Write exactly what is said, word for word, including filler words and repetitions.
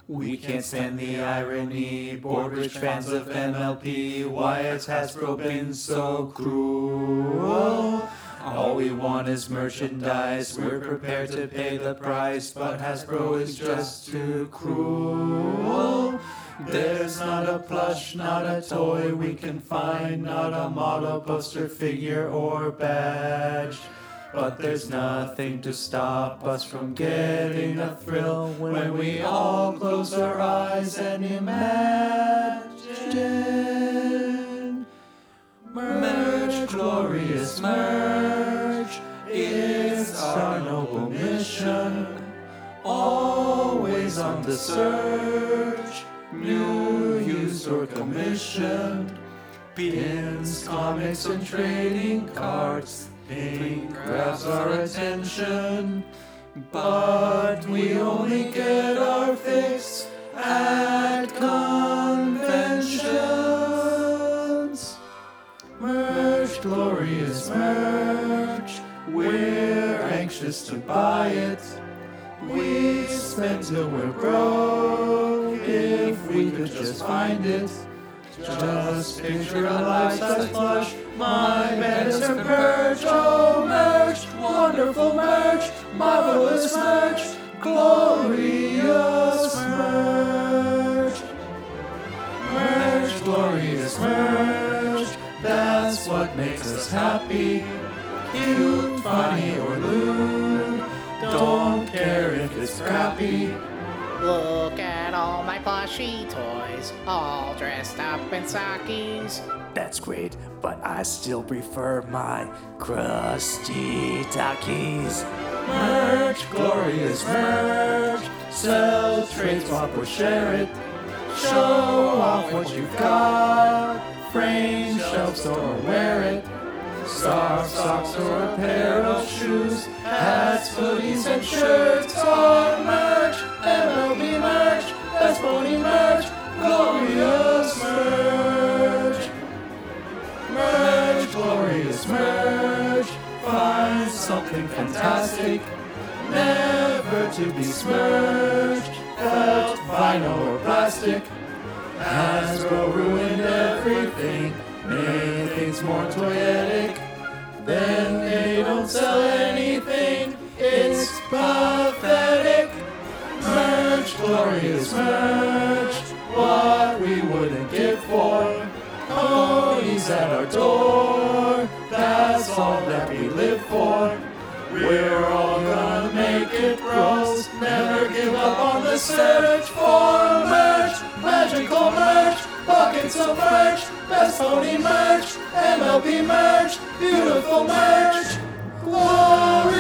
We can't stand the irony, bored rich fans of M L P. Why has Hasbro been so cruel? All we want is merchandise, we're prepared to pay the price, but Hasbro is just too cruel. There's not a plush, not a toy we can find, not a model, poster, figure, or badge. But there's nothing to stop us from getting a thrill when we all close our eyes and imagine. Merch, glorious merch, it's our noble mission. Always on the search, new, used, or commissioned. Pins, comics, and trading cards. Pink grabs our attention, but we only get our fix at conventions. Merch, glorious merch, we're anxious to buy it. We spend till we're broke, if we could just find it. Just picture a life-size plush, my Bannister merch, oh merch, wonderful merch, marvelous merch, glorious merch. Merch, glorious merch, that's what makes us happy. Cute, funny, or lewd, don't care if it's crappy. Look at all my plushy toys, all dressed up in stockings. That's great, but I still prefer my crusty Takis. Merch, glorious merch, sell, trade, swap, or share it. Show off what you've got, frame, shelf, store, or wear it. Scarf, socks, or a pair of shoes, hats, hoodies, and shirts. Our merch, M L B merch, Best Pony merch, glorious merch. Merch, glorious merch, find something fantastic, never to be smirched, felt, vinyl, or plastic. Hasbro ruined everything, made things more toyetic, then they don't sell anything, it's pathetic. Merch, glorious merch, what we wouldn't give for. Ponies at our door, that's all that we live for. We're all gonna make it pros, never give up on the search for merch, magical merch, buckets of merch, Best Pony merch, M L B merch, beautiful merch, glorious